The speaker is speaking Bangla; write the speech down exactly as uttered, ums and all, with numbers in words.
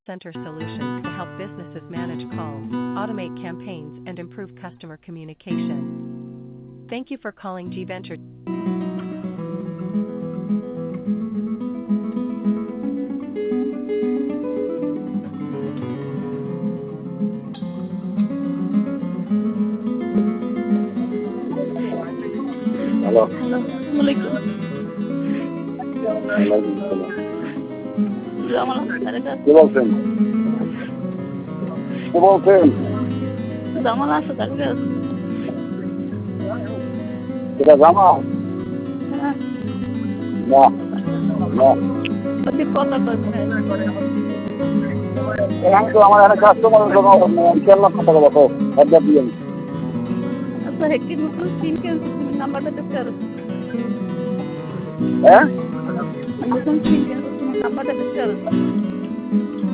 center solutions to help businesses manage calls, automate campaigns, and improve customer communication. Thank you for calling G Venture. Hello, hello, আসসালামু আলাইকুম। ওয়ালাইকুম সালাম। জামাল আসাদের কাছে কে বলছেন? কে বলছেন? জামাল আসাদের কাছে এটা জামাল? হ্যাঁ, না, না। ওদের কথা কইছে। এখানে তো আমার এখানে কাস্টমার ইনশাল্লাহ কথা বলো তো একবার দিয়ে আচ্ছা, একটি নতুন সিম কিনছি, সিমের নাম্বারটা দিতে পারো? হ্যাঁ নতুন সিম কিনছি, সিমের নাম্বারটা দিতে পারো?